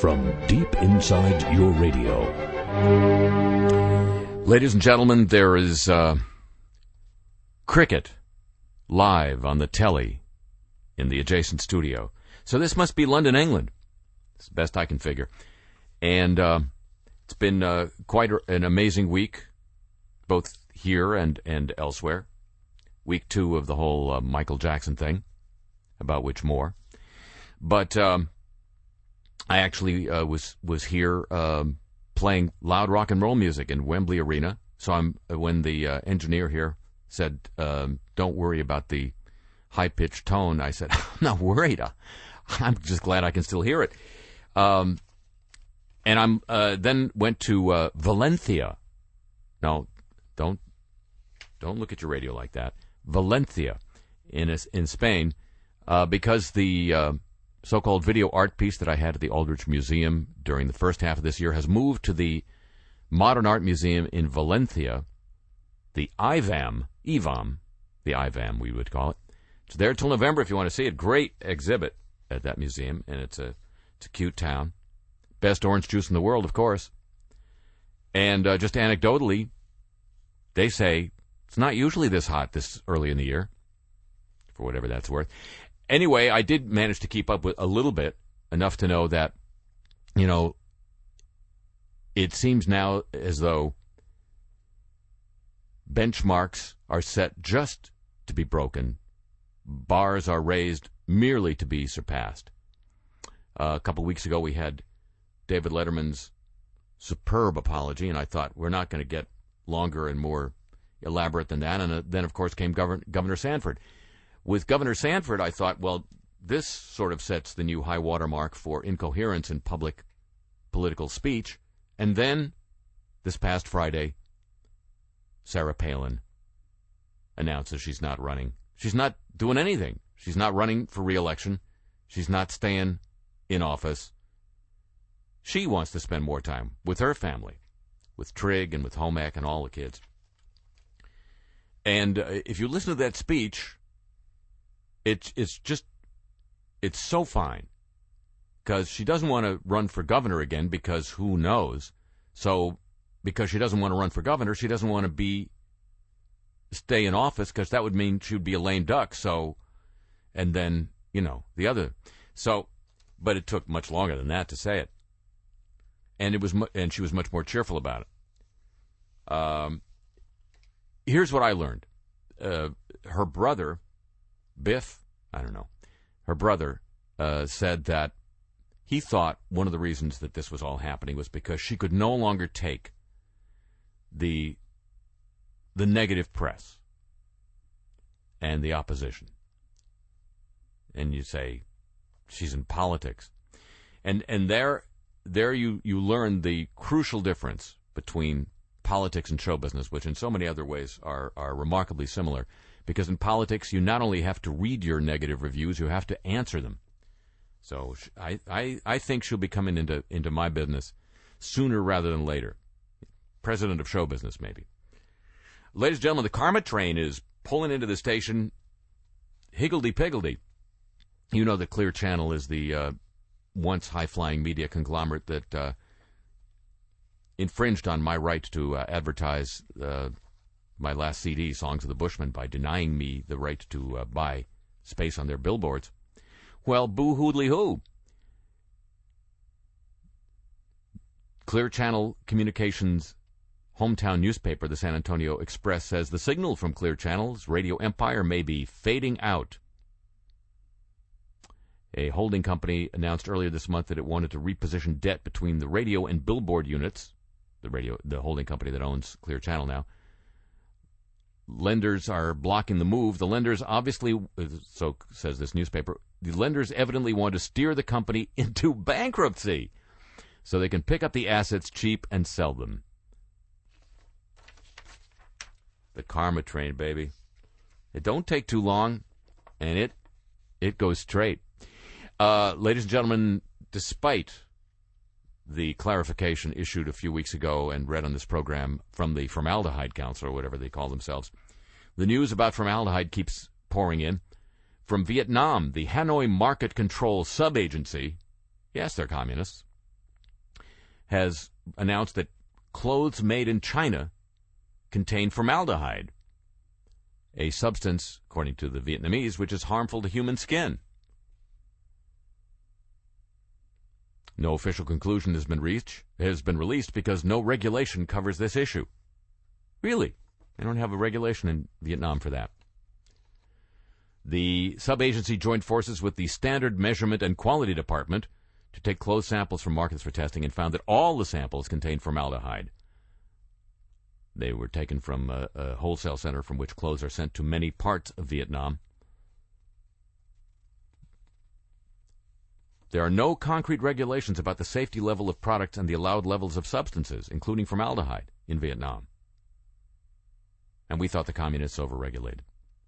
from deep inside your radio. Ladies and gentlemen, there is cricket live on the telly in the adjacent studio. So this must be London, England. It's the best I can figure. And it's been quite an amazing week, both here and elsewhere. Week 2 of the whole Michael Jackson thing, about which more. But I actually was here playing loud rock and roll music in Wembley Arena. So when the engineer here said, don't worry about the high-pitched tone, I said, I'm not worried. I'm just glad I can still hear it. And I'm then went to Valencia. No, don't look at your radio like that. Valencia in Spain, because the so-called video art piece that I had at the Aldrich Museum during the first half of this year has moved to the Modern Art Museum in Valencia, the IVAM, we would call it. It's there till November if you want to see it. Great exhibit at that museum, and it's a cute town. Best orange juice in the world, of course. And just anecdotally, they say it's not usually this hot this early in the year, for whatever that's worth. Anyway, I did manage to keep up with a little bit, enough to know that, it seems now as though benchmarks are set just to be broken. Bars are raised merely to be surpassed. A couple of weeks ago, we had David Letterman's superb apology, and I thought, we're not going to get longer and more elaborate than that. And then, of course, came Governor Sanford. With Governor Sanford, I thought, well, this sort of sets the new high water mark for incoherence in public political speech. And then, this past Friday, Sarah Palin announces she's not running. She's not doing anything. She's not running for re-election. She's not staying in office. She wants to spend more time with her family, with Trig and with Homack and all the kids. And if you listen to that speech, it's so fine, because she doesn't want to run for governor again, because who knows. So because she doesn't want to run for governor, she doesn't want to stay in office, because that would mean she would be a lame duck. So, and then, the other. So, but it took much longer than that to say it. And and she was much more cheerful about it. Here's what I learned. Her brother, Biff, her brother said that he thought one of the reasons that this was all happening was because she could no longer take the negative press and the opposition. And you say, she's in politics. And there you learn the crucial difference between politics and show business, which in so many other ways are remarkably similar. Because in politics, you not only have to read your negative reviews, you have to answer them. So I think she'll be coming into my business sooner rather than later. President of show business, maybe. Ladies and gentlemen, the Karma train is pulling into the station higgledy-piggledy. You know that Clear Channel is the once high-flying media conglomerate that infringed on my right to advertise my last CD, Songs of the Bushmen, by denying me the right to buy space on their billboards. Well, boo-hoodly-hoo. Clear Channel Communications' hometown newspaper, the San Antonio Express, says the signal from Clear Channel's radio empire may be fading out. A holding company announced earlier this month that it wanted to reposition debt between the radio and billboard units, the holding company that owns Clear Channel now. Lenders are blocking the move. The lenders obviously, so says this newspaper, the lenders evidently want to steer the company into bankruptcy so they can pick up the assets cheap and sell them. The Karma train, baby. It don't take too long, and it goes straight. Ladies and gentlemen, despite the clarification issued a few weeks ago and read on this program from the Formaldehyde Council, or whatever they call themselves, the news about formaldehyde keeps pouring in. From Vietnam, the Hanoi Market Control Sub-Agency, yes, they're communists, has announced that clothes made in China contain formaldehyde, a substance, according to the Vietnamese, which is harmful to human skin. No official conclusion has been released because no regulation covers this issue. Really? They don't have a regulation in Vietnam for that. The sub-agency joined forces with the Standard Measurement and Quality Department to take clothes samples from markets for testing and found that all the samples contained formaldehyde. They were taken from a wholesale center from which clothes are sent to many parts of Vietnam. There are no concrete regulations about the safety level of products and the allowed levels of substances, including formaldehyde, in Vietnam. And we thought the communists overregulated.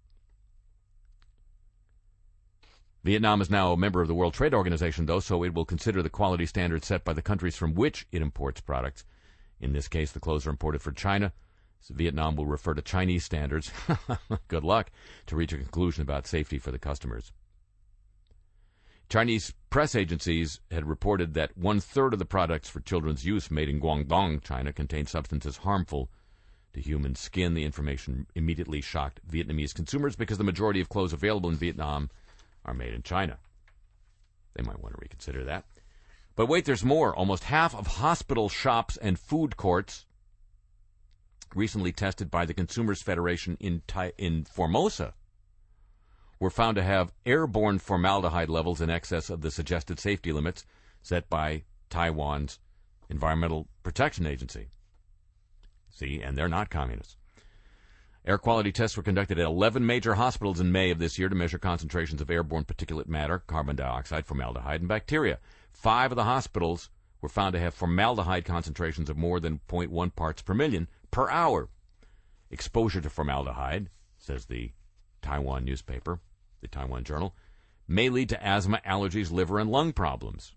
Vietnam is now a member of the World Trade Organization, though, so it will consider the quality standards set by the countries from which it imports products. In this case, the clothes are imported from China, so Vietnam will refer to Chinese standards, good luck, to reach a conclusion about safety for the customers. Chinese press agencies had reported that 1/3 of the products for children's use made in Guangdong, China, contain substances harmful to human skin. The information immediately shocked Vietnamese consumers because the majority of clothes available in Vietnam are made in China. They might want to reconsider that. But wait, there's more. Almost half of hospital shops and food courts recently tested by the Consumers Federation in Formosa were found to have airborne formaldehyde levels in excess of the suggested safety limits set by Taiwan's Environmental Protection Agency. See, and they're not communists. Air quality tests were conducted at 11 major hospitals in May of this year to measure concentrations of airborne particulate matter, carbon dioxide, formaldehyde, and bacteria. 5 of the hospitals were found to have formaldehyde concentrations of more than 0.1 parts per million per hour. Exposure to formaldehyde, says the Taiwan newspaper, the Taiwan Journal, may lead to asthma, allergies, liver, and lung problems.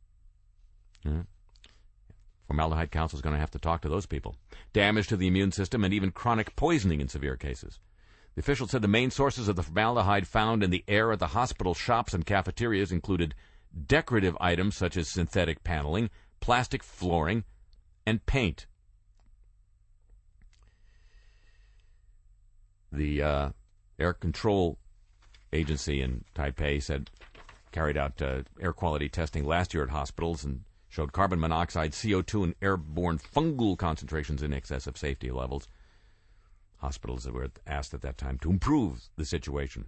Formaldehyde Council is going to have to talk to those people. Damage to the immune system and even chronic poisoning in severe cases. The official said the main sources of the formaldehyde found in the air at the hospital shops and cafeterias included decorative items such as synthetic paneling, plastic flooring, and paint. The Air Control Agency in Taipei carried out air quality testing last year at hospitals and showed carbon monoxide, CO2, and airborne fungal concentrations in excess of safety levels. Hospitals were asked at that time to improve the situation.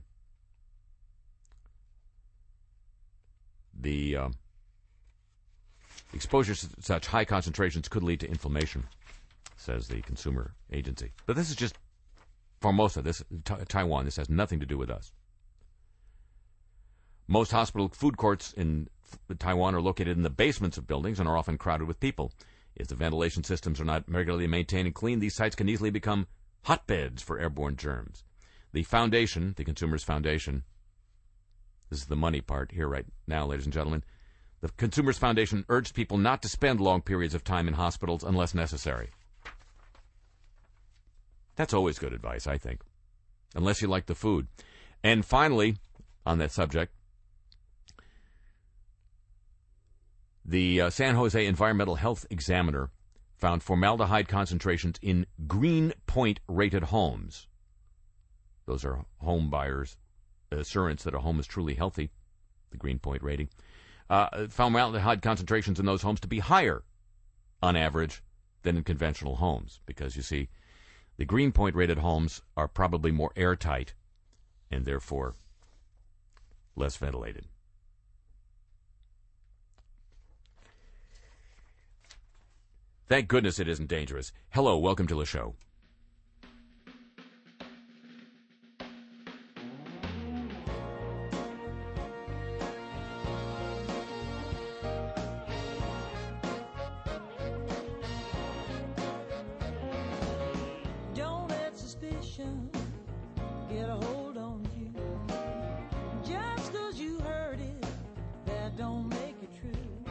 The exposure to such high concentrations could lead to inflammation, says the Consumer Agency. But this is just Formosa, Taiwan. This has nothing to do with us. Most hospital food courts in Taiwan are located in the basements of buildings and are often crowded with people. If the ventilation systems are not regularly maintained and cleaned, these sites can easily become hotbeds for airborne germs. The foundation, the Consumers Foundation, this is the money part here right now, ladies and gentlemen, the Consumers Foundation urged people not to spend long periods of time in hospitals unless necessary. That's always good advice, I think, unless you like the food. And finally, on that subject, the San Jose Environmental Health Examiner found formaldehyde concentrations in Green Point-rated homes. Those are home buyers' assurance that a home is truly healthy, the Green Point rating. Formaldehyde concentrations in those homes to be higher, on average, than in conventional homes. Because, you see, the Green Point-rated homes are probably more airtight and, therefore, less ventilated. Thank goodness it isn't dangerous. Hello, welcome to the show. Don't let suspicion get a hold on you. Just 'cause you heard it, that don't make it true.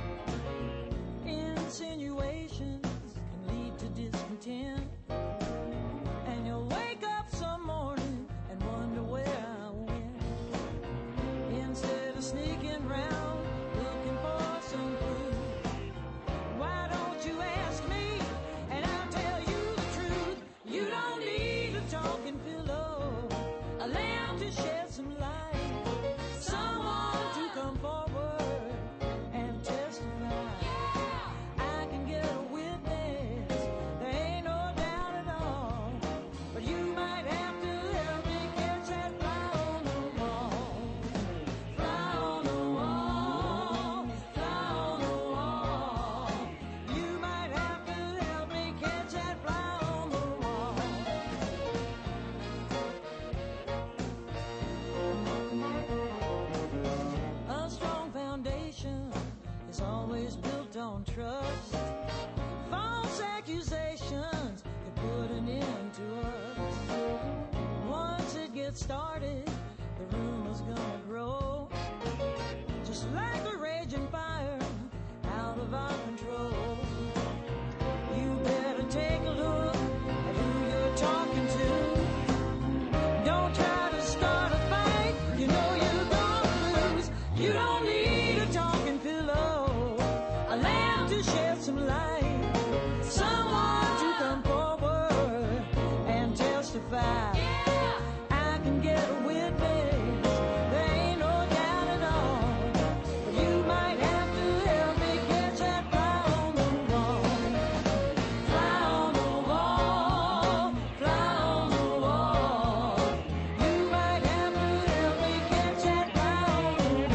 Insinuations can lead to discontent, and you'll wake up some morning and wonder where I went. Instead of sneaking round looking for some clue, why don't you ask get started, the rumor's gonna grow. Just like a raging fire out of our control. You better take a look at who you're talking to. Don't try to start a fight, you know you're gonna lose. You don't need a talking pillow, a lamp to shed some light, someone to come forward and testify. I can get a witness, there ain't no doubt at all. But you might have to help me catch that fly on the wall. Fly on the wall, fly on the wall. You might have to help me catch that fly on the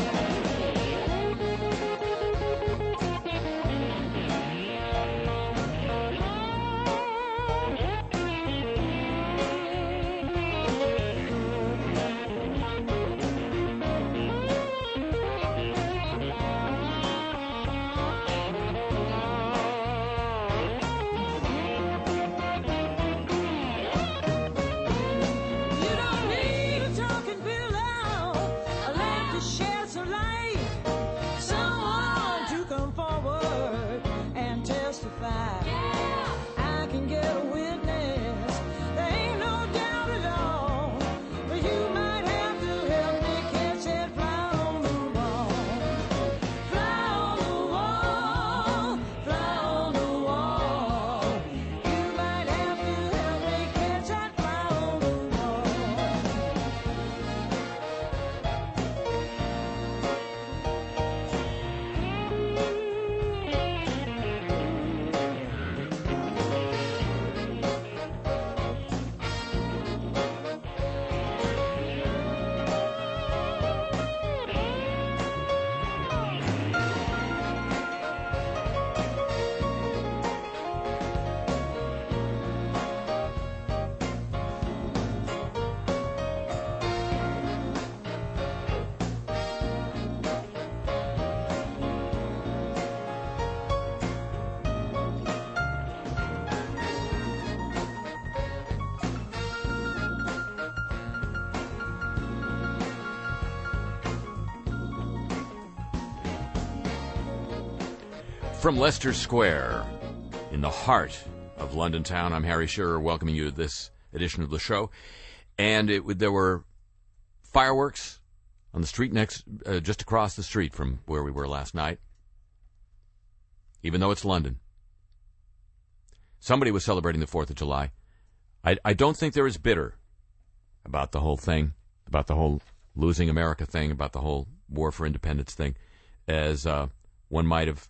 You don't need a talking pillow, a lamp to shed some light, someone to come forward and testify. I can get a witness, there ain't no doubt at all. But you might have to help me catch that fly on the wall. Fly on the wall, fly on the wall. You might have to help me catch that fly on the wall. From Leicester Square, in the heart of London town, I'm Harry Shearer, welcoming you to this edition of the show. And there were fireworks on the street just across the street from where we were last night, even though it's London. Somebody was celebrating the 4th of July. I don't think they're as bitter about the whole thing, about the whole losing America thing, about the whole war for independence thing, as one might have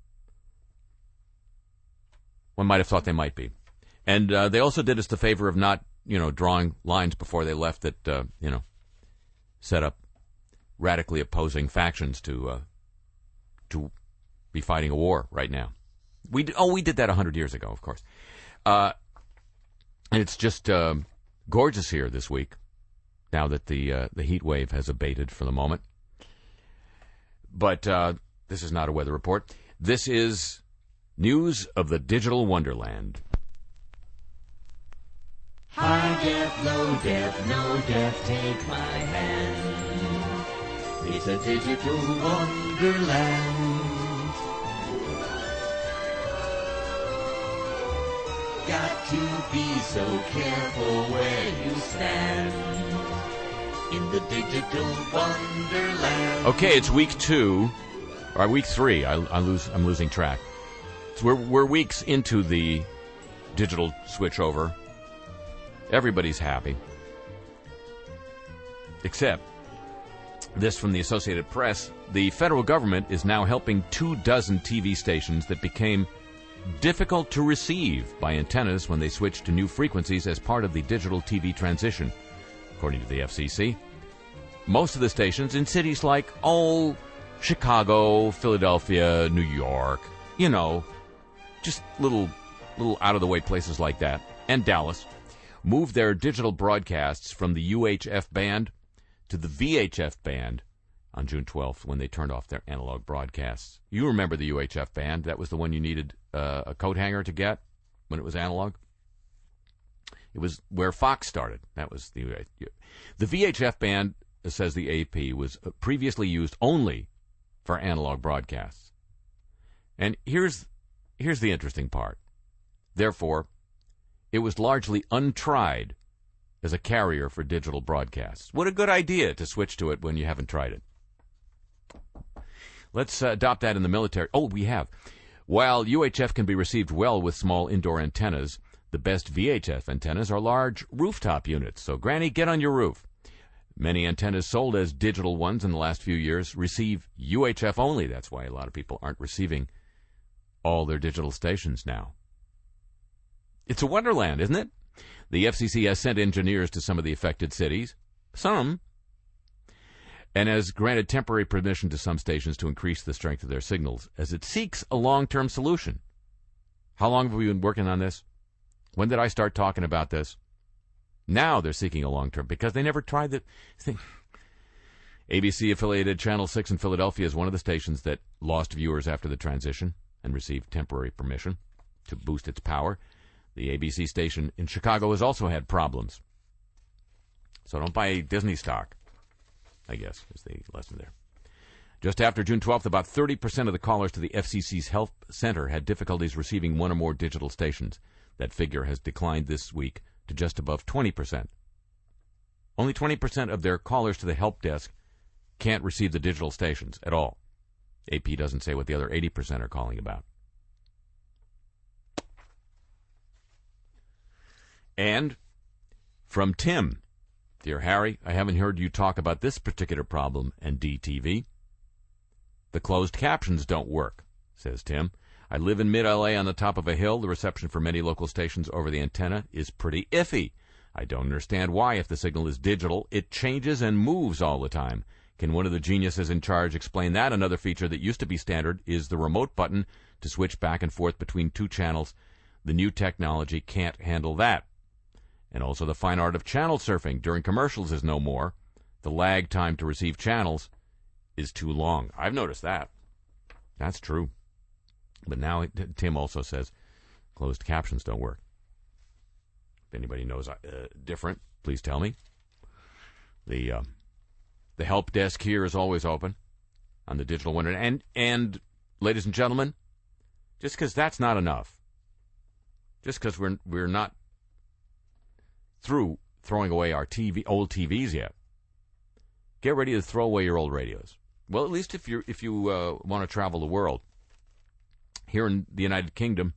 thought they might be. And they also did us the favor of not, drawing lines before they left that, set up radically opposing factions to be fighting a war right now. We did that 100 years ago, of course. And it's just gorgeous here this week, now that the heat wave has abated for the moment. But this is not a weather report. This is news of the digital wonderland. High def, low def, no def, take my hand. It's a digital wonderland. Got to be so careful where you stand in the digital wonderland. Okay, it's week 2, or week 3. I'm losing track. So we're weeks into the digital switchover. Everybody's happy. Except this from the Associated Press. The federal government is now helping 24 TV stations that became difficult to receive by antennas when they switched to new frequencies as part of the digital TV transition, according to the FCC. Most of the stations in cities like, Chicago, Philadelphia, New York, just little out-of-the-way places like that, and Dallas, moved their digital broadcasts from the UHF band to the VHF band on June 12th when they turned off their analog broadcasts. You remember the UHF band. That was the one you needed a coat hanger to get when it was analog. It was where Fox started. That was the VHF band, says the AP, was previously used only for analog broadcasts. And here's the interesting part. Therefore, it was largely untried as a carrier for digital broadcasts. What a good idea to switch to it when you haven't tried it. Let's adopt that in the military. Oh, we have. While UHF can be received well with small indoor antennas, the best VHF antennas are large rooftop units. So, Granny, get on your roof. Many antennas sold as digital ones in the last few years receive UHF only. That's why a lot of people aren't receiving all their digital stations now. It's a wonderland, isn't it? The FCC has sent engineers to some of the affected cities. Some. And has granted temporary permission to some stations to increase the strength of their signals as it seeks a long-term solution. How long have we been working on this? When did I start talking about this? Now they're seeking a long-term because they never tried the thing. ABC-affiliated Channel 6 in Philadelphia is one of the stations that lost viewers after the transition and received temporary permission to boost its power. The ABC station in Chicago has also had problems. So don't buy Disney stock, I guess, is the lesson there. Just after June 12th, about 30% of the callers to the FCC's Health Center had difficulties receiving one or more digital stations. That figure has declined this week to just above 20%. Only 20% of their callers to the help desk can't receive the digital stations at all. AP doesn't say what the other 80% are calling about. And from Tim, dear Harry, I haven't heard you talk about this particular problem and DTV. The closed captions don't work, says Tim. I live in mid-LA on the top of a hill. The reception for many local stations over the antenna is pretty iffy. I don't understand why, if the signal is digital, it changes and moves all the time. Can one of the geniuses in charge explain that? Another feature that used to be standard is the remote button to switch back and forth between two channels. The new technology can't handle that. And also the fine art of channel surfing during commercials is no more. The lag time to receive channels is too long. I've noticed that. That's true. But now Tim also says closed captions don't work. If anybody knows different, please tell me. The help desk here is always open on the digital one. And ladies and gentlemen, just because that's not enough, just because we're not through throwing away our old TVs yet, get ready to throw away your old radios. Well, at least if you want to travel the world. Here in the United Kingdom,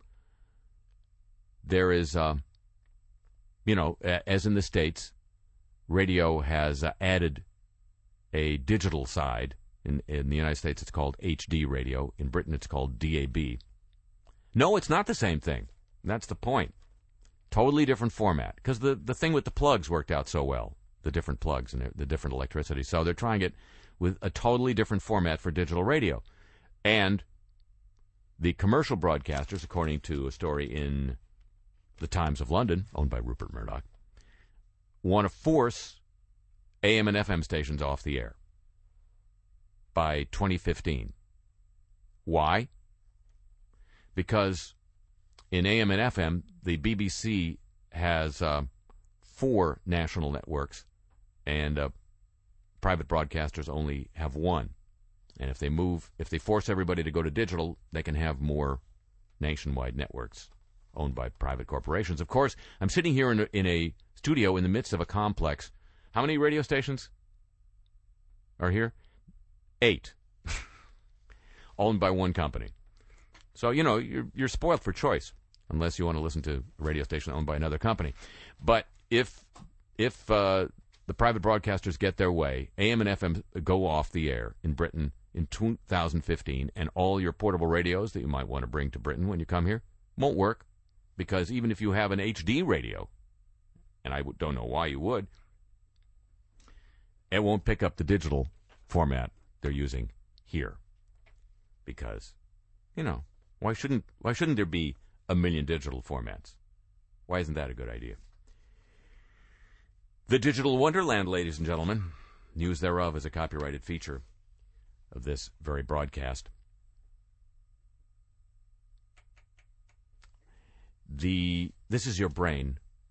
there is, as in the States, radio has added a digital side. In the United States, it's called HD radio. In Britain, it's called DAB. No, it's not the same thing. That's the point. Totally different format. Because the thing with the plugs worked out so well, the different plugs and the different electricity. So they're trying it with a totally different format for digital radio. And the commercial broadcasters, according to a story in the Times of London, owned by Rupert Murdoch, want to force AM and FM stations off the air by 2015. Why? Because in AM and FM, the BBC has 4 national networks, and private broadcasters only have 1. And if they force everybody to go to digital, they can have more nationwide networks owned by private corporations. Of course, I'm sitting here in a studio in the midst of a complex. How many radio stations are here? 8. Owned by one company. So, you're spoiled for choice, unless you want to listen to a radio station owned by another company. But if the private broadcasters get their way, AM and FM go off the air in Britain in 2015, and all your portable radios that you might want to bring to Britain when you come here won't work, because even if you have an HD radio, and I don't know why you would, it won't pick up the digital format they're using here. Because, why shouldn't there be a million digital formats? Why isn't that a good idea? The Digital Wonderland, ladies and gentlemen. News thereof is a copyrighted feature of this very broadcast. This is your brain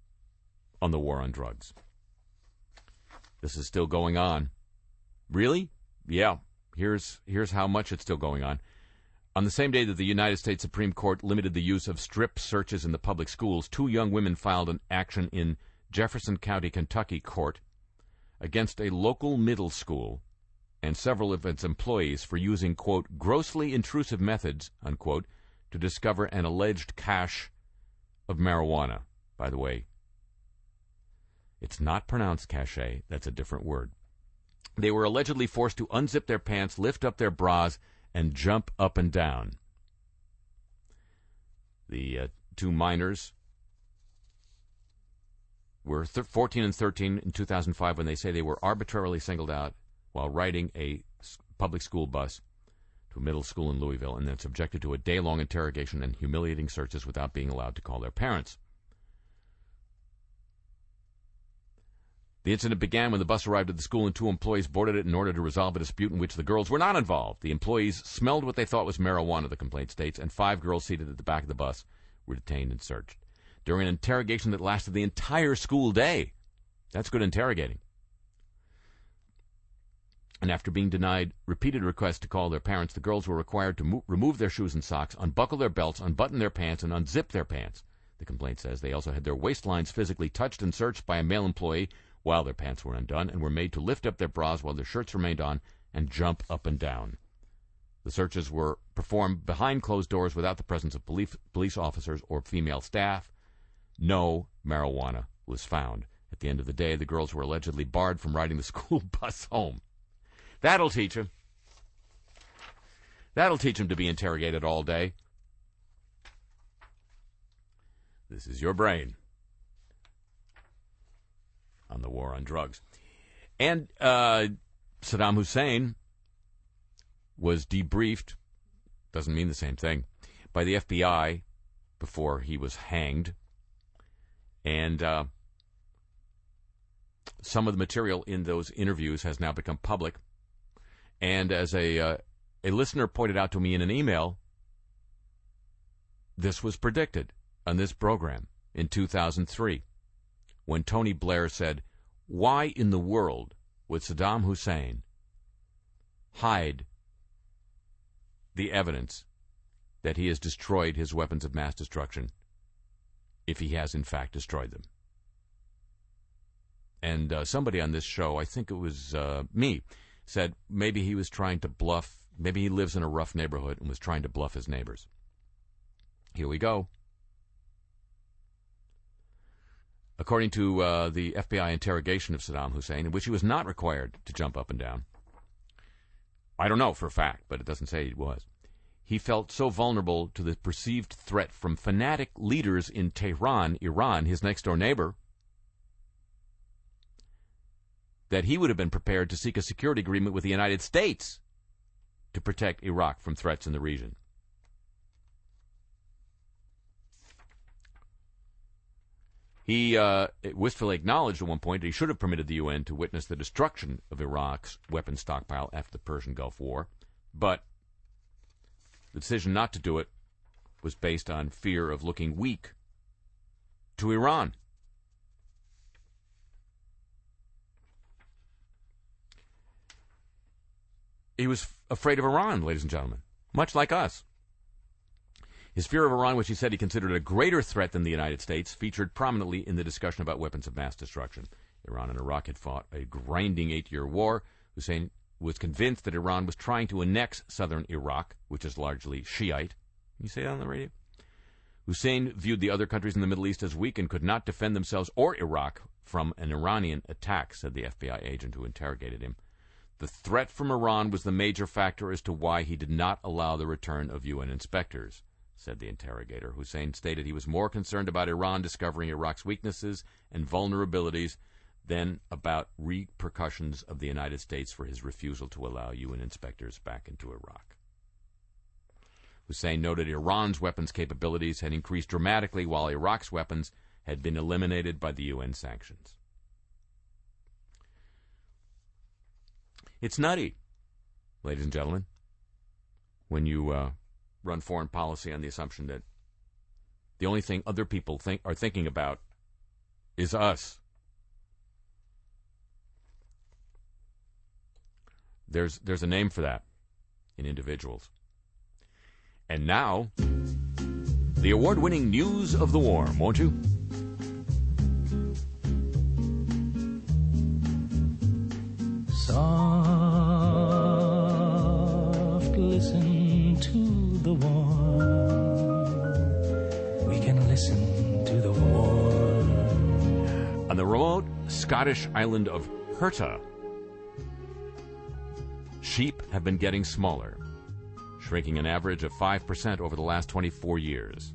on the war on drugs. This is still going on. Really? Yeah. Here's how much it's still going on. On the same day that the United States Supreme Court limited the use of strip searches in the public schools, 2 young women filed an action in Jefferson County, Kentucky court against a local middle school and several of its employees for using, quote, grossly intrusive methods, unquote, to discover an alleged cache of marijuana. By the way, it's not pronounced cache. That's a different word. They were allegedly forced to unzip their pants, lift up their bras, and jump up and down. The 2 minors were 14 and 13 in 2005 when they say they were arbitrarily singled out while riding a public school bus to a middle school in Louisville and then subjected to a day-long interrogation and humiliating searches without being allowed to call their parents. The incident began when the bus arrived at the school and 2 employees boarded it in order to resolve a dispute in which the girls were not involved. The employees smelled what they thought was marijuana, the complaint states, and 5 girls seated at the back of the bus were detained and searched. During an interrogation that lasted the entire school day. That's good interrogating. And after being denied repeated requests to call their parents, the girls were required to remove their shoes and socks, unbuckle their belts, unbutton their pants, and unzip their pants. The complaint says they also had their waistlines physically touched and searched by a male employee while their pants were undone, and were made to lift up their bras while their shirts remained on and jump up and down. The searches were performed behind closed doors without the presence of police officers or female staff. No marijuana was found. At the end of the day, the girls were allegedly barred from riding the school bus home. That'll teach them. That'll teach them to be interrogated all day. This is your brain on the war on drugs. And Saddam Hussein was debriefed, doesn't mean the same thing, by the FBI before he was hanged. And some of the material in those interviews has now become public. And as a listener pointed out to me in an email, this was predicted on this program in 2003 when Tony Blair said, why in the world would Saddam Hussein hide the evidence that he has destroyed his weapons of mass destruction if he has in fact destroyed them? And somebody on this show, I think it was me, said maybe he was trying to bluff, maybe he lives in a rough neighborhood and was trying to bluff his neighbors. Here we go. According to the FBI interrogation of Saddam Hussein, in which he was not required to jump up and down, I don't know for a fact, but it doesn't say he was, he felt so vulnerable to the perceived threat from fanatic leaders in Tehran, Iran, his next-door neighbor, that he would have been prepared to seek a security agreement with the United States to protect Iraq from threats in the region. He wistfully acknowledged at one point that he should have permitted the UN to witness the destruction of Iraq's weapons stockpile after the Persian Gulf War, but the decision not to do it was based on fear of looking weak to Iran. He was afraid of Iran, ladies and gentlemen, much like us. His fear of Iran, which he said he considered a greater threat than the United States, featured prominently in the discussion about weapons of mass destruction. Iran and Iraq had fought a grinding 8-year war. Hussein was convinced that Iran was trying to annex southern Iraq, which is largely Shiite. Can you say that on the radio? Hussein viewed the other countries in the Middle East as weak and could not defend themselves or Iraq from an Iranian attack, said the FBI agent who interrogated him. The threat from Iran was the major factor as to why he did not allow the return of UN inspectors, said the interrogator. Hussein stated he was more concerned about Iran discovering Iraq's weaknesses and vulnerabilities than about repercussions of the United States for his refusal to allow UN inspectors back into Iraq. Hussein noted Iran's weapons capabilities had increased dramatically while Iraq's weapons had been eliminated by the UN sanctions. It's nutty, ladies and gentlemen, when you run foreign policy on the assumption that the only thing other people are thinking about is us. There's a name for that in individuals. And now, the award-winning News of the Warm, won't you? Soft, listen to the warm. We can listen to the warm. On the remote Scottish island of Herta, sheep have been getting smaller, shrinking an average of 5% over the last 24 years.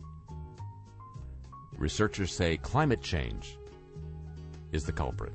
Researchers say climate change is the culprit.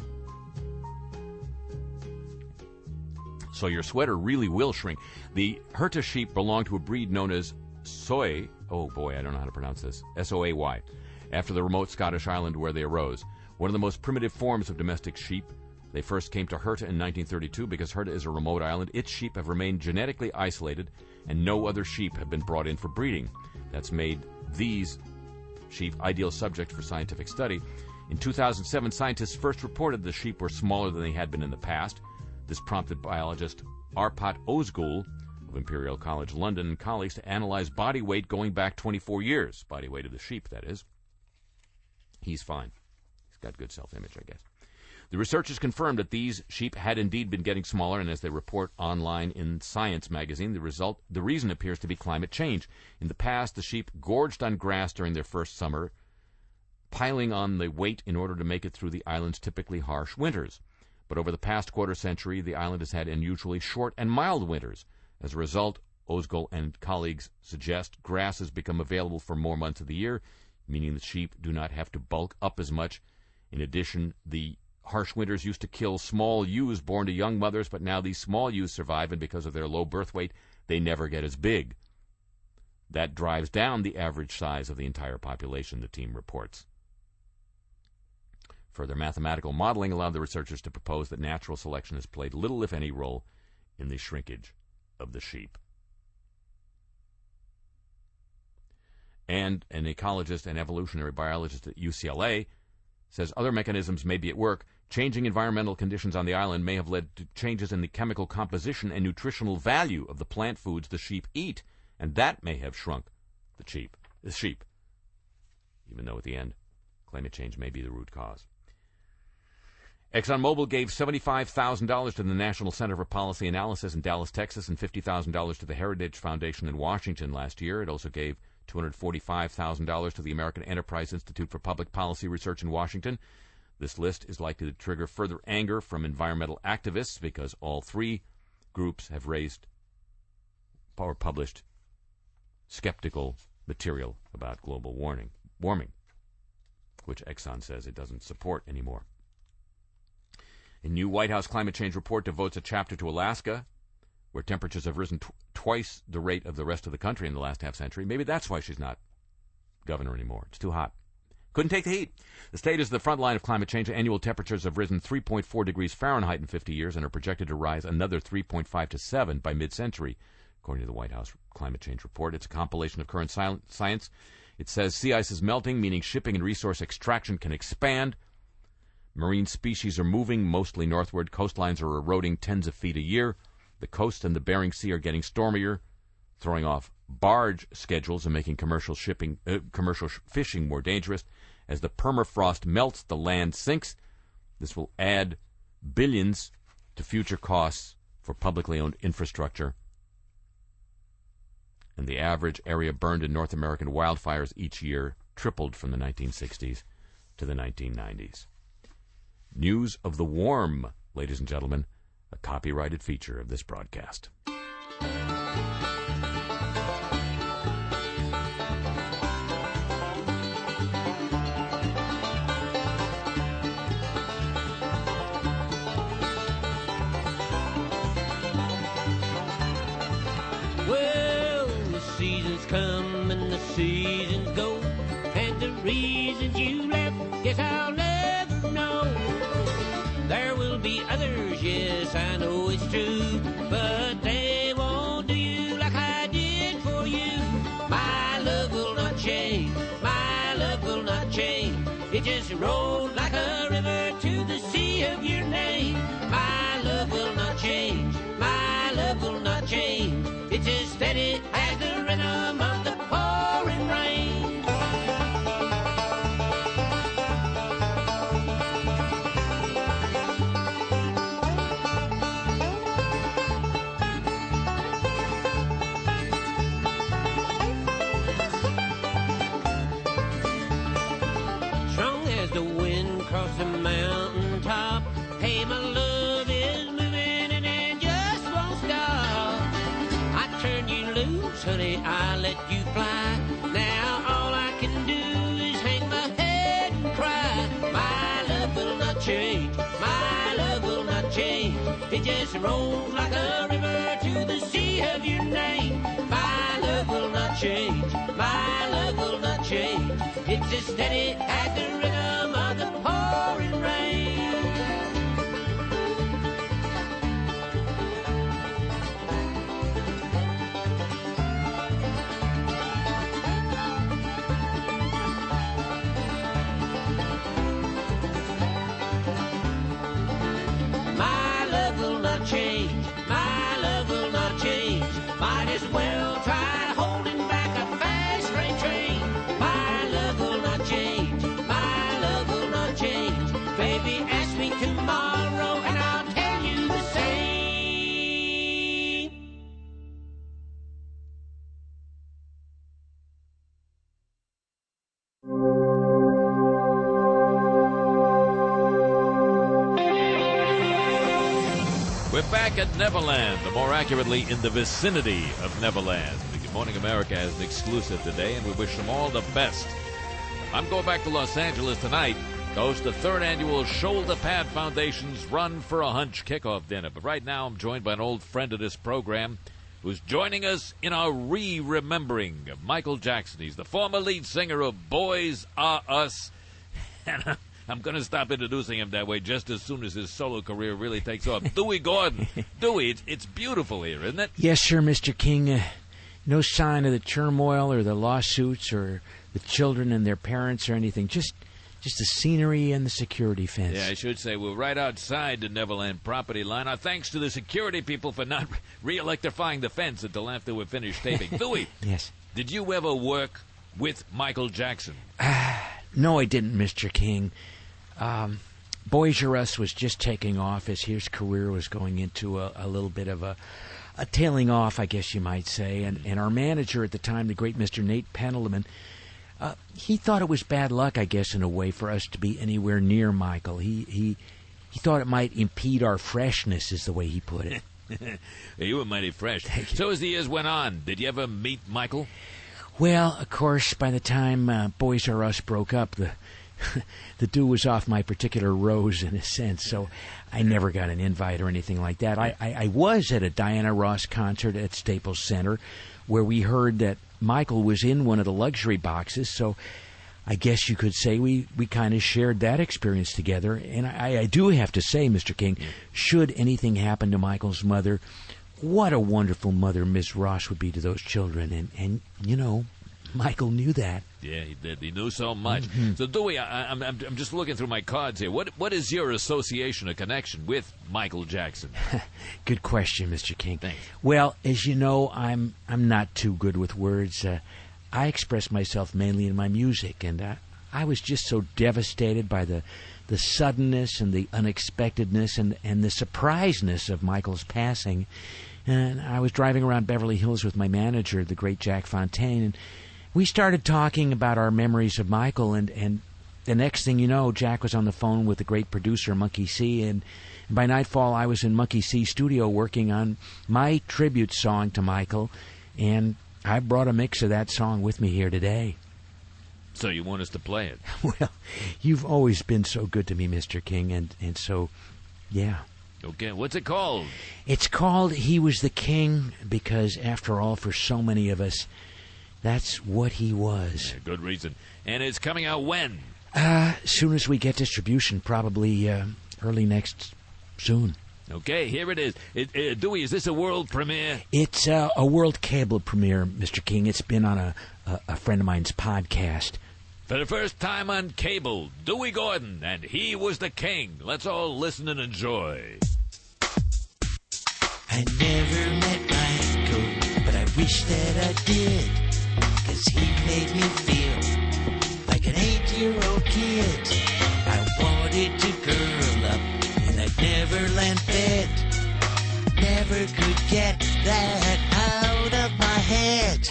So your sweater really will shrink. The Herta sheep belong to a breed known as Soy. Oh boy, I don't know how to pronounce this. Soay, after the remote Scottish island where they arose. One of the most primitive forms of domestic sheep. They first came to Herta in 1932 because Herta is a remote island. Its sheep have remained genetically isolated, and no other sheep have been brought in for breeding. That's made these sheep ideal subjects for scientific study. In 2007, scientists first reported the sheep were smaller than they had been in the past. This prompted biologist Arpat Ozgul of Imperial College London and colleagues to analyze body weight going back 24 years. Body weight of the sheep, that is. He's fine. He's got good self-image, I guess. The researchers confirmed that these sheep had indeed been getting smaller, and as they report online in Science magazine, the reason appears to be climate change. In the past, the sheep gorged on grass during their first summer, piling on the weight in order to make it through the island's typically harsh winters. But over the past quarter century, the island has had unusually short and mild winters. As a result, Ozgul and colleagues suggest grass has become available for more months of the year, meaning the sheep do not have to bulk up as much. In addition, the harsh winters used to kill small ewes born to young mothers, but now these small ewes survive, and because of their low birth weight, they never get as big. That drives down the average size of the entire population, the team reports. Further mathematical modeling allowed the researchers to propose that natural selection has played little, if any, role in the shrinkage of the sheep. And an ecologist and evolutionary biologist at UCLA says other mechanisms may be at work. Changing environmental conditions on the island may have led to changes in the chemical composition and nutritional value of the plant foods the sheep eat, and that may have shrunk the sheep, even though at the end, climate change may be the root cause. ExxonMobil gave $75,000 to the National Center for Policy Analysis in Dallas, Texas, and $50,000 to the Heritage Foundation in Washington last year. It also gave $245,000 to the American Enterprise Institute for Public Policy Research in Washington. This list is likely to trigger further anger from environmental activists because all three groups have raised or published skeptical material about global warming, which Exxon says it doesn't support anymore. A new White House climate change report devotes a chapter to Alaska, where temperatures have risen twice the rate of the rest of the country in the last half-century. Maybe that's why she's not governor anymore. It's too hot. Couldn't take the heat. The state is the front line of climate change. Annual temperatures have risen 3.4 degrees Fahrenheit in 50 years and are projected to rise another 3.5 to 7 by mid-century, according to the White House climate change report. It's a compilation of current science. It says sea ice is melting, meaning shipping and resource extraction can expand. Marine species are moving, mostly northward. Coastlines are eroding tens of feet a year. The coast and the Bering Sea are getting stormier, throwing off barge schedules and making commercial fishing more dangerous. As the permafrost melts, the land sinks. This will add billions to future costs for publicly owned infrastructure. And the average area burned in North American wildfires each year tripled from the 1960s to the 1990s. News of the Warm, ladies and gentlemen, a copyrighted feature of this broadcast. Well, the seasons come and the seasons go, and the reasons you left, guess I'll never know. There will be others, yes, I know it's true, but they won't do you like I did for you. My love will not change, my love will not change. It It just rolls like a river to the sea of your name. My love will not change. My love will not change. It's as steady as the rhythm of the pouring rain. Strong as the wind across the mountaintop. Hey, my love is moving and it just won't stop. I turn you loose, honey, I let you fly. Now all I can do is hang my head and cry. My love will not change. My love will not change. It just rolls like a river to the sea of your name. My love will not change. My love will not change. It's as steady as the rhythm of the pouring rain. My love will not change. My love will not change. Might as well try holding back a fast freight train. My love will not change. My love will not change. Baby, ask me tomorrow and I'll tell you the same. We're back at Neverland, or more accurately, in the vicinity of Neverland. The Good Morning America has an exclusive today, and we wish them all the best. I'm going back to Los Angeles tonight to host the third annual Shoulder Pad Foundation's Run for a Hunch kickoff dinner. But right now, I'm joined by an old friend of this program who's joining us in our re-remembering of Michael Jackson. He's the former lead singer of Boys R Us, and I'm going to stop introducing him that way just as soon as his solo career really takes off. Dewey Gordon. Dewey, it's beautiful here, isn't it? Yes, sir, Mr. King. No sign of the turmoil or the lawsuits or the children and their parents or anything. Just the scenery and the security fence. Yeah, I should say we're right outside the Neverland property line. Our thanks to the security people for not re-electrifying the fence until after we're finished taping. Dewey, Yes. did you ever work with Michael Jackson? No, I didn't, Mr. King. Boys R Us was just taking off as his career was going into a little bit of a tailing off, I guess you might say. And our manager at the time, the great Mr. Nate Pendelman, he thought it was bad luck, I guess, in a way, for us to be anywhere near Michael. He thought it might impede our freshness, is the way he put it. You were mighty fresh. So as the years went on, did you ever meet Michael? Well, of course, by the time Boys R Us broke up, the dew was off my particular rose, in a sense, so I never got an invite or anything like that. I was at a Diana Ross concert at Staples Center where we heard that Michael was in one of the luxury boxes, so I guess you could say we kind of shared that experience together. And I do have to say, Mr. King, should anything happen to Michael's mother, what a wonderful mother Miss Ross would be to those children. And you know, Michael knew that. Yeah, he did. He knew so much. So, Dewey, I'm just looking through my cards here. What is your association or connection with Michael Jackson? Good question, Mr. King. Thanks. Well, as you know, I'm not too good with words. I express myself mainly in my music, and I was just so devastated by the suddenness and the unexpectedness and the surpriseness of Michael's passing. And I was driving around Beverly Hills with my manager, the great Jack Fontaine, and we started talking about our memories of Michael, and the next thing you know, Jack was on the phone with the great producer, Monkey C., and by nightfall I was in Monkey C's studio working on my tribute song to Michael, and I brought a mix of that song with me here today. So you want us to play it? Well, you've always been so good to me, Mr. King, and so, yeah. Okay, what's it called? It's called He Was the King, because after all, for so many of us, that's what he was. Yeah, good reason. And it's coming out when? As soon as we get distribution, probably early next soon. Okay, here it is. Dewey, is this a world premiere? It's a world cable premiere, Mr. King. It's been on a friend of mine's podcast. For the first time on cable, Dewey Gordon, and He Was the King. Let's all listen and enjoy. I never met Michael, but I wish that I did, 'cause he made me feel like an 8-year-old kid. I wanted to curl up in that Neverland bed. Never could get that out of my head.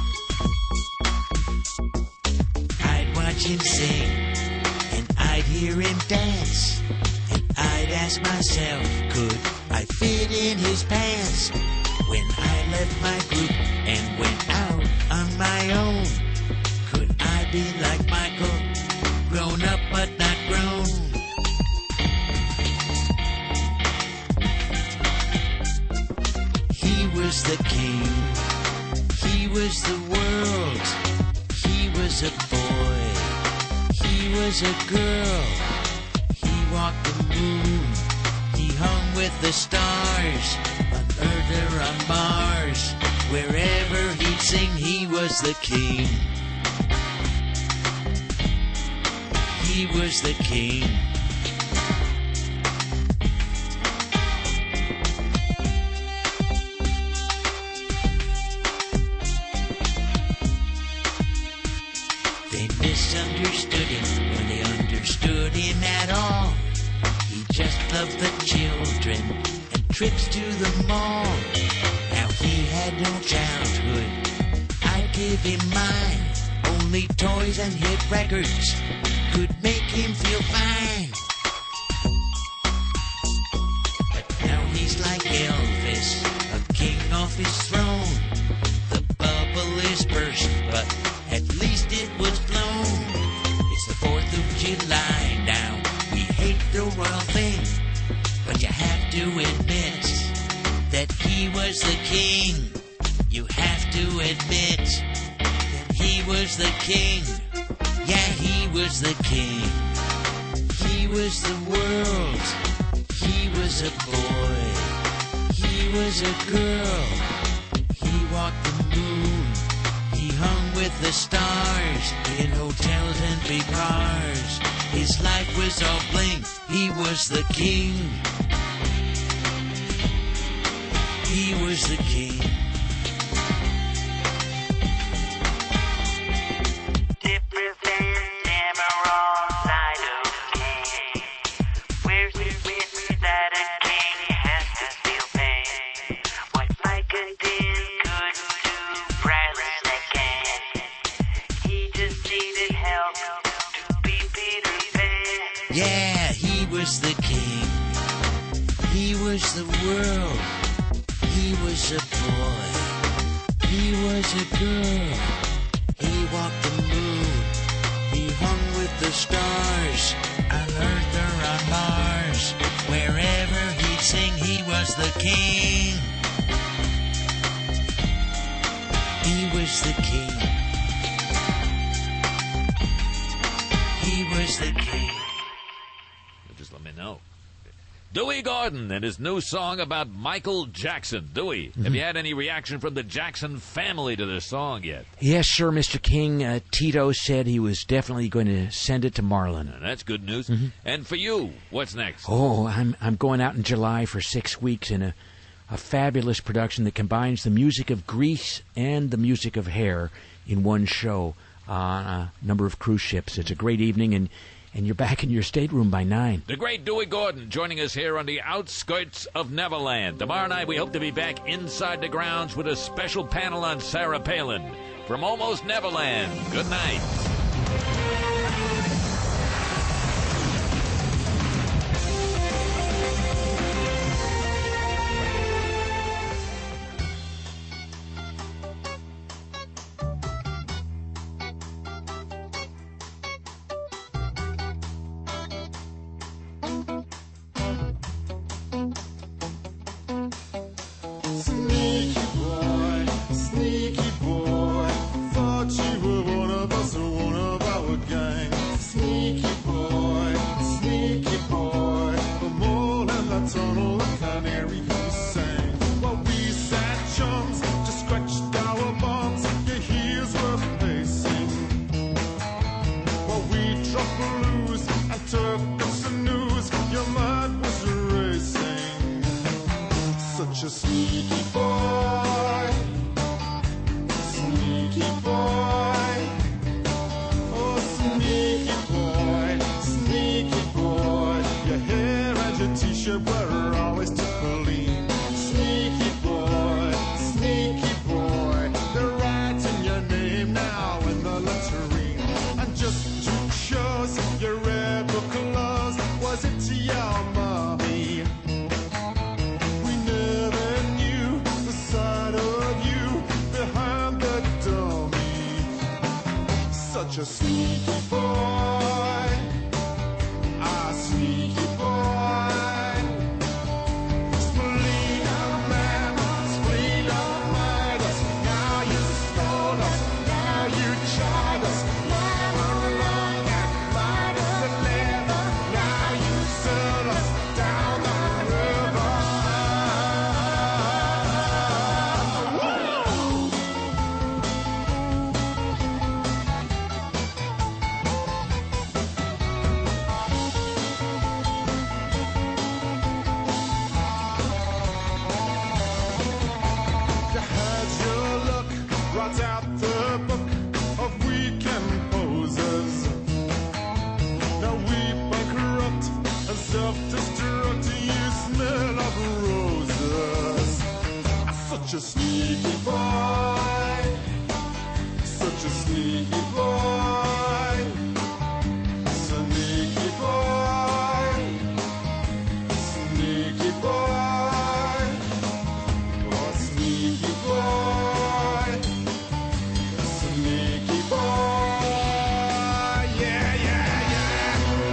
I'd watch him sing, and I'd hear him dance, and I'd ask myself, could I fit in his pants? When I left my group and went out on my own, could I be like Michael, grown up but not grown? He was the king, he was the world, he was a boy, he was a girl, he walked the moon, he hung with the stars, on Earth or on Mars, wherever he'd sing, he was the king. He was the king. They misunderstood him when they understood him at all. He just loved the children and trips to the mall. Now he had no childhood, I'd give him mine. Only toys and hit records could make him feel fine. But now he's like Elvis, a king off his throne. The bubble is burst, but at least it was blown. It's the 4th of July now. We hate the royal thing, but you have to admit that he was the king. You have to admit that he was the king. Yeah, he was the king. He was the world. He was a boy. He was a girl. He walked the moon. He hung with the stars in hotels and big cars. His life was all bling. He was the king. He was the king. Different than Demerol's side of king. Where's the wit that a king has to feel pain? What Micah did could do Bradley again. He just needed help to be Peter Pan. Yeah, he was the king. He was the world. He was a boy. He was a girl. He walked the moon. He hung with the stars. On Earth or on Mars. Wherever he'd sing, he was the king. He was the king. He was the king. Just let me know. Dewey Gordon and his new song about Michael Jackson. Dewey, have you had any reaction from the Jackson family to this song yet? Yes, sir, Mr. King. Tito said he was definitely going to send it to Marlon. And that's good news. And for you, what's next? Oh, I'm going out in July for 6 weeks in a fabulous production that combines the music of Grease and the music of Hair in one show on a number of cruise ships. It's a great evening, and you're back in your stateroom by 9. The great Dewey Gordon joining us here on the outskirts of Neverland. Tomorrow night we hope to be back inside the grounds with a special panel on Sarah Palin. From Almost Neverland, good night. Sneaky boy, thought you were one of us. such a sneaky boy, a sneaky boy. Spleen of Midas, now you stole us, now you charred us. Never long and Midas the leather, now you sold us down the river. You had your look, brought out the book of weekend posers. Now we bankrupt and self-destruct, you smell of roses. Such a sneaky boy, such a sneaky boy, sneaky boy, sneaky boy. Oh, sneaky boy, sneaky boy, yeah, yeah, yeah.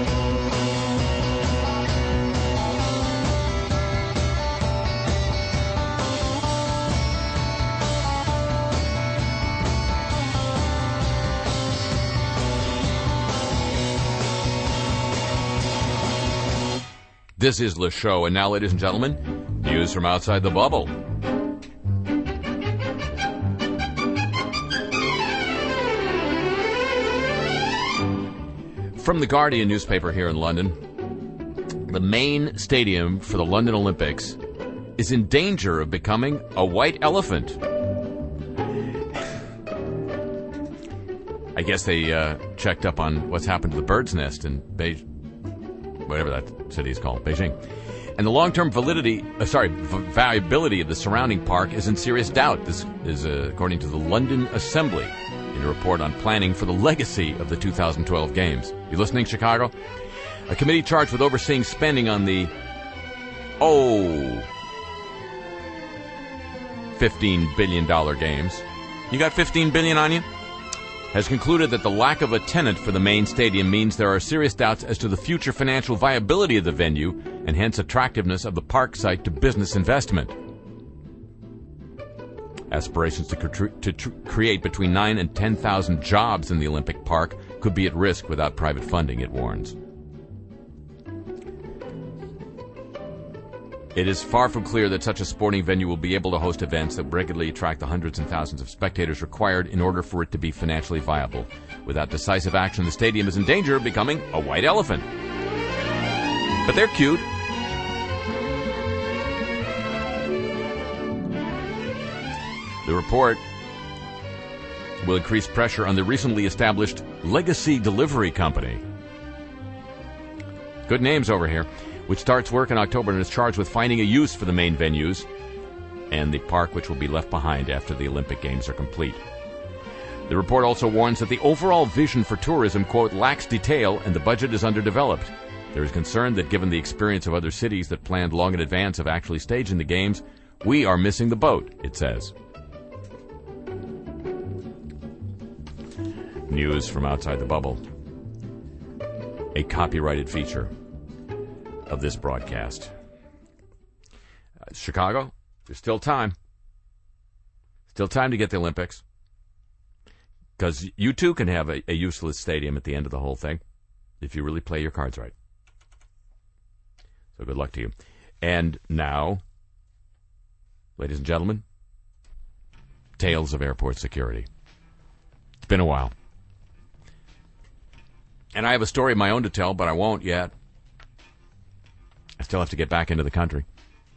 This is Le Show, and now, ladies and gentlemen, news from outside the bubble. From the Guardian newspaper here in London, the main stadium for the London Olympics is in danger of becoming a white elephant. I guess they checked up on what's happened to the bird's nest in Beijing, whatever that city is called, Beijing. And the long-term viability of the surrounding park is in serious doubt. This is according to the London Assembly in a report on planning for the legacy of the 2012 Games. You listening, Chicago? A committee charged with overseeing spending on the $15 billion games. You got $15 billion on you? Has concluded that the lack of a tenant for the main stadium means there are serious doubts as to the future financial viability of the venue and hence attractiveness of the park site to business investment. Aspirations to create between 9,000 and 10,000 jobs in the Olympic Park could be at risk without private funding, it warns. It is far from clear that such a sporting venue will be able to host events that regularly attract the hundreds and thousands of spectators required in order for it to be financially viable. Without decisive action, the stadium is in danger of becoming a white elephant. But they're cute. The report will increase pressure on the recently established Legacy Delivery Company. Good names over here. Which starts work in October and is charged with finding a use for the main venues and the park, which will be left behind after the Olympic Games are complete. The report also warns that the overall vision for tourism, quote, lacks detail and the budget is underdeveloped. There is concern that given the experience of other cities that planned long in advance of actually staging the Games, we are missing the boat, it says. News from outside the bubble. A copyrighted feature of this broadcast. Chicago, there's still time. Still time to get the Olympics. Because you too can have a useless stadium at the end of the whole thing if you really play your cards right. So good luck to you. And now, ladies and gentlemen, tales of airport security. It's been a while. And I have a story of my own to tell, but I won't yet. I still have to get back into the country.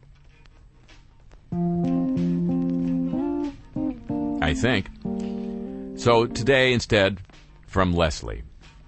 I think. So today, instead, from Leslie.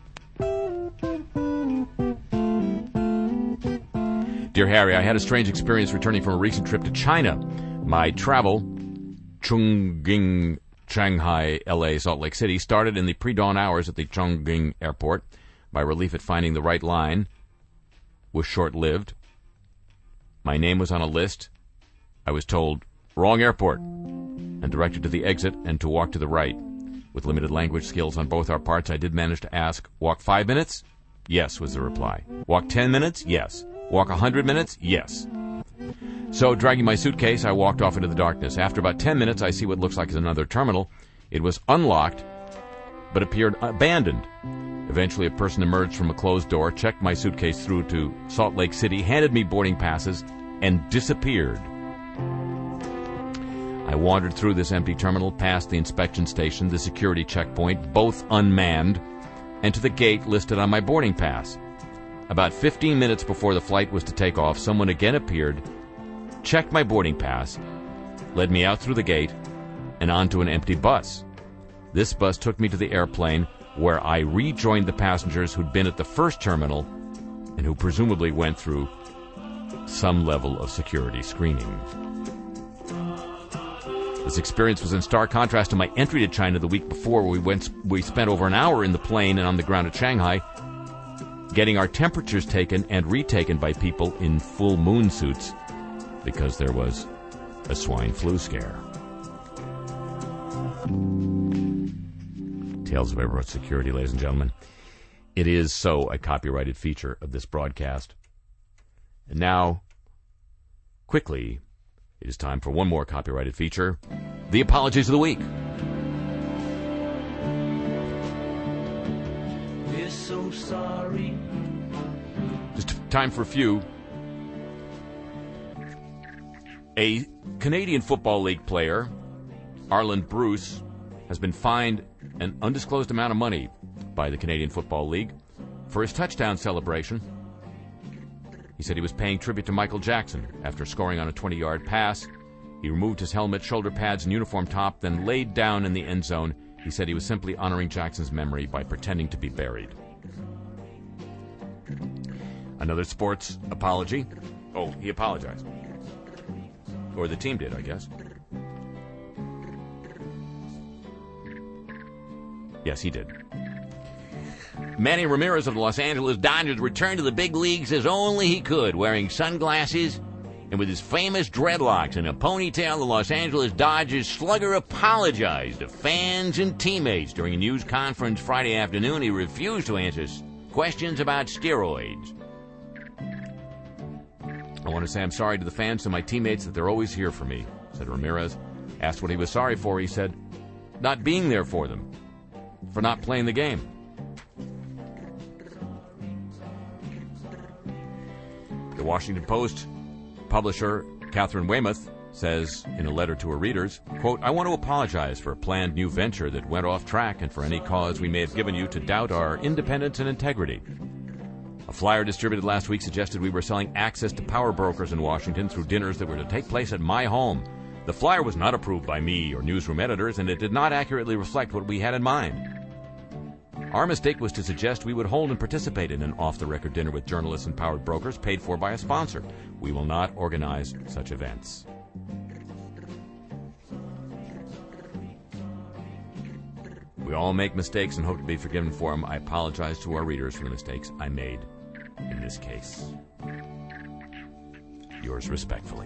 Dear Harry, I had a strange experience returning from a recent trip to China. My travel, Chongqing, Shanghai, LA, Salt Lake City, started in the pre-dawn hours at the Chongqing airport. My relief at finding the right line was short-lived. My name was on a list. I was told, wrong airport, and directed to the exit and to walk to the right. With limited language skills on both our parts, I did manage to ask, "Walk 5 minutes?" "Yes," was the reply. "Walk 10 minutes?" "Yes." "Walk 100 minutes?" "Yes." So, dragging my suitcase, I walked off into the darkness. After about 10 minutes, I see what looks like another terminal. It was unlocked, but appeared abandoned. Eventually, a person emerged from a closed door, checked my suitcase through to Salt Lake City, handed me boarding passes, and disappeared. I wandered through this empty terminal, past the inspection station, the security checkpoint, both unmanned, and to the gate listed on my boarding pass. About 15 minutes before the flight was to take off, someone again appeared, checked my boarding pass, led me out through the gate, and onto an empty bus. This bus took me to the airplane, where I rejoined the passengers who'd been at the first terminal and who presumably went through some level of security screening. This experience was in stark contrast to my entry to China the week before, where we spent over an hour in the plane and on the ground at Shanghai, getting our temperatures taken and retaken by people in full moon suits because there was a swine flu scare. Tales of Airport Security, ladies and gentlemen. It is so a copyrighted feature of this broadcast. And now, quickly, it is time for one more copyrighted feature, the Apologies of the Week. We're so sorry. Just time for a few. A Canadian Football League player, Arlen Bruce, has been fined an undisclosed amount of money by the Canadian Football League for his touchdown celebration. He said he was paying tribute to Michael Jackson after scoring on a 20-yard pass. He removed his helmet, shoulder pads, and uniform top, then laid down in the end zone. He said he was simply honoring Jackson's memory by pretending to be buried. Another sports apology. Oh, he apologized. Or the team did, I guess. Yes, he did. Manny Ramirez of the Los Angeles Dodgers returned to the big leagues as only he could, wearing sunglasses and with his famous dreadlocks and a ponytail. The Los Angeles Dodgers slugger apologized to fans and teammates during a news conference Friday afternoon. He refused to answer questions about steroids. "I want to say I'm sorry to the fans and my teammates that they're always here for me," said Ramirez. Asked what he was sorry for, he said, "Not being there for them, for not playing the game." The Washington Post publisher Catherine Weymouth says in a letter to her readers, quote, "I want to apologize for a planned new venture that went off track and for any cause we may have given you to doubt our independence and integrity. A flyer distributed last week suggested we were selling access to power brokers in Washington through dinners that were to take place at my home. The flyer was not approved by me or newsroom editors, and it did not accurately reflect what we had in mind. Our mistake was to suggest we would hold and participate in an off-the-record dinner with journalists and powered brokers paid for by a sponsor. We will not organize such events." We all make mistakes and hope to be forgiven for them. I apologize to our readers for the mistakes I made in this case. Yours respectfully.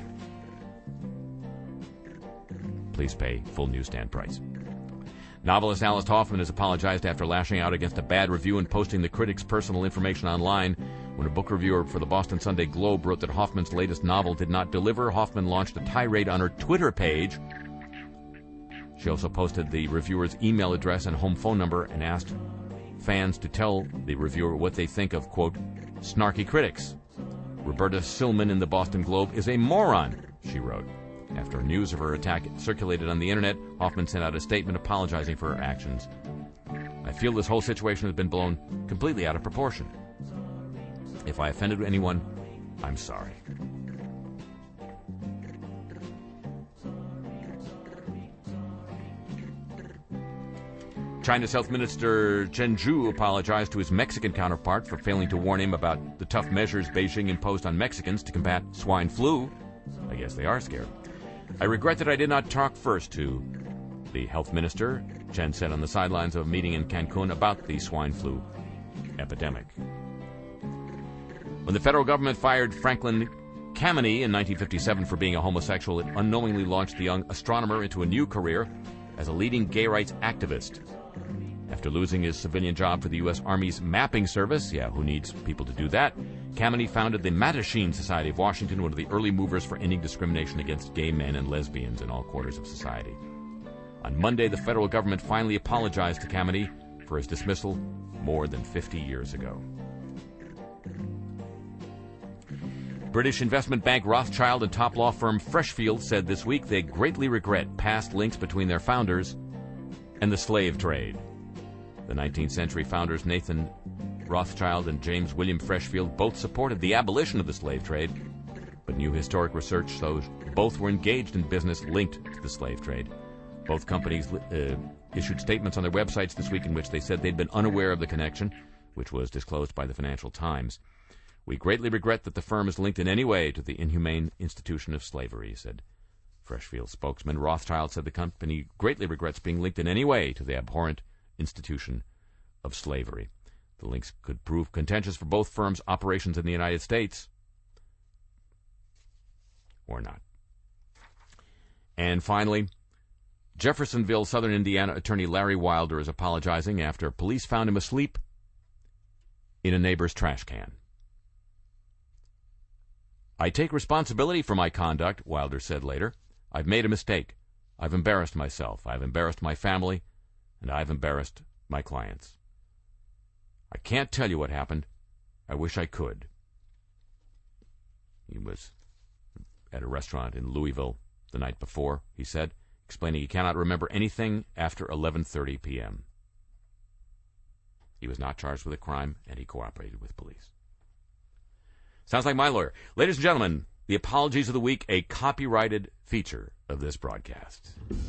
Please pay full newsstand price. Novelist Alice Hoffman has apologized after lashing out against a bad review and posting the critic's personal information online. When a book reviewer for the Boston Sunday Globe wrote that Hoffman's latest novel did not deliver, Hoffman launched a tirade on her Twitter page. She also posted the reviewer's email address and home phone number and asked fans to tell the reviewer what they think of, quote, snarky critics. Roberta Silman in the Boston Globe is a moron, she wrote. After news of her attack circulated on the internet, Hoffman sent out a statement apologizing for her actions. I feel this whole situation has been blown completely out of proportion. If I offended anyone, I'm sorry. China's Health Minister Chen Zhu apologized to his Mexican counterpart for failing to warn him about the tough measures Beijing imposed on Mexicans to combat swine flu. I guess they are scared. I regret that I did not talk first to the health minister, Chen said on the sidelines of a meeting in Cancun about the swine flu epidemic. When the federal government fired Franklin Kameny in 1957 for being a homosexual, it unknowingly launched the young astronomer into a new career. as a leading gay rights activist. After losing his civilian job for the U.S. Army's mapping service, who needs people to do that, Kameny founded the Mattachine Society of Washington, one of the early movers for ending discrimination against gay men and lesbians in all quarters of society. On Monday, the federal government finally apologized to Kameny for his dismissal more than 50 years ago. British investment bank Rothschild and top law firm Freshfield said this week they greatly regret past links between their founders and the slave trade. The 19th century founders Nathan Rothschild and James William Freshfield both supported the abolition of the slave trade, but new historic research shows both were engaged in business linked to the slave trade. Both companies issued statements on their websites this week in which they said they'd been unaware of the connection, which was disclosed by the Financial Times. "We greatly regret that the firm is linked in any way to the inhumane institution of slavery," said Freshfield spokesman. Rothschild said the company greatly regrets being linked in any way to the abhorrent institution of slavery. The links could prove contentious for both firms' operations in the United States, or not. And finally, Jeffersonville, Southern Indiana attorney Larry Wilder is apologizing after police found him asleep in a neighbor's trash can. "I take responsibility for my conduct," Wilder said later. "I've made a mistake. I've embarrassed myself. I've embarrassed my family, and I've embarrassed my clients. I can't tell you what happened. I wish I could." He was at a restaurant in Louisville the night before, he said, explaining he cannot remember anything after 11:30 p.m. He was not charged with a crime, and he cooperated with police. Sounds like my lawyer. Ladies and gentlemen, the Apologies of the Week, a copyrighted feature of this broadcast.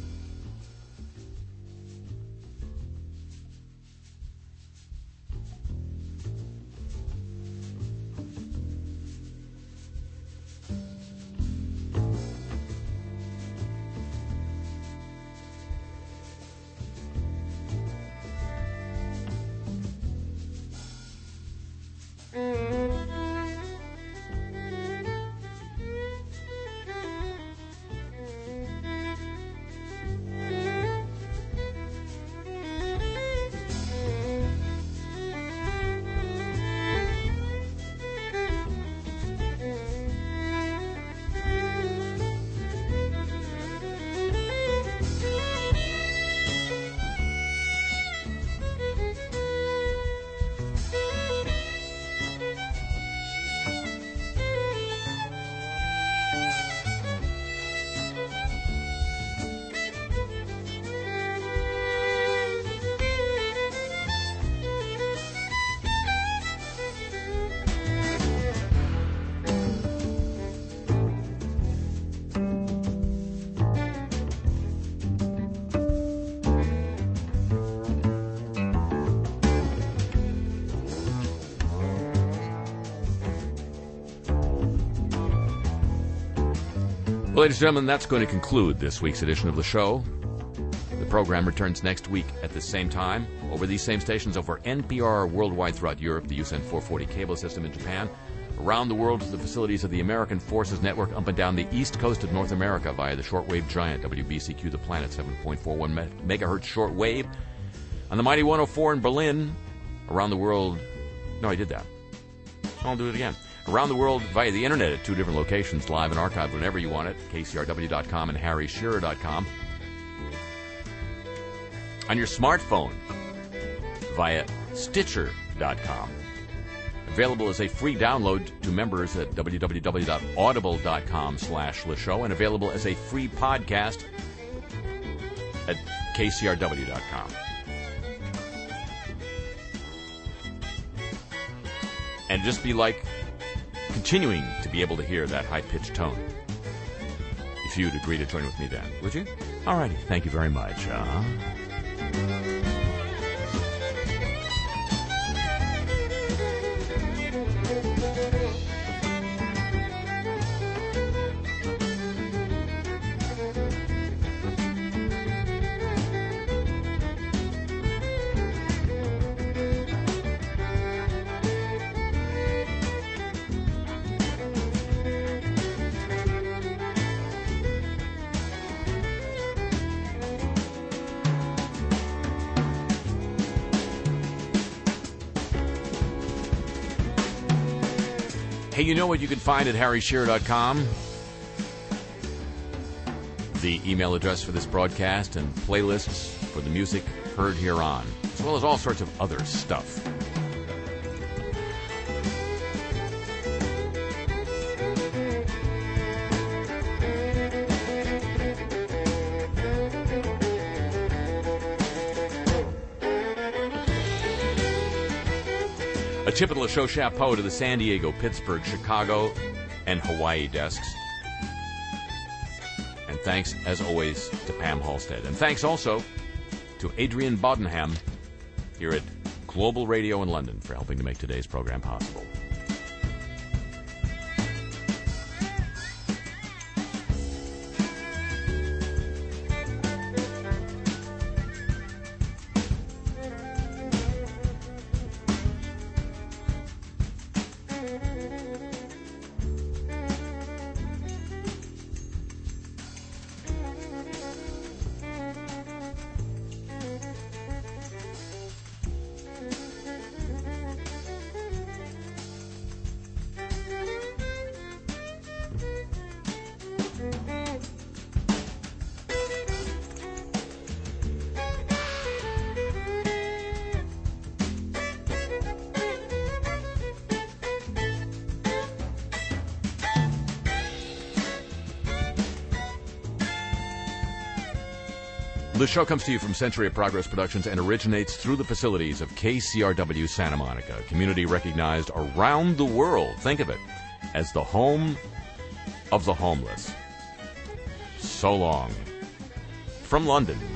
Well, ladies and gentlemen, that's going to conclude this week's edition of the show. The program returns next week at the same time, over these same stations, over NPR worldwide throughout Europe, the USEN 440 cable system in Japan, around the world to the facilities of the American Forces Network up and down the east coast of North America via the shortwave giant WBCQ The Planet 7.41 megahertz shortwave, on the mighty 104 in Berlin, around the world. No, I did that. I'll do it again. Around the world via the internet at two different locations, live and archived whenever you want it, kcrw.com and harryshearer.com. On your smartphone via stitcher.com. Available as a free download to members at www.audible.com/LeShow, and available as a free podcast at kcrw.com. And just be like continuing to be able to hear that high-pitched tone. If you'd agree to join with me then, would you? All righty. Thank you very much. Hey, you know what you can find at harryshearer.com? The email address for this broadcast and playlists for the music heard here on, as well as all sorts of other stuff. A tip of the show chapeau to the San Diego, Pittsburgh, Chicago, and Hawaii desks. And thanks, as always, to Pam Halstead. And thanks also to Adrian Bodenham here at Global Radio in London for helping to make today's program possible. The show comes to you from Century of Progress Productions and originates through the facilities of KCRW Santa Monica, community recognized around the world. Think of it as the home of the homeless. So long. From London,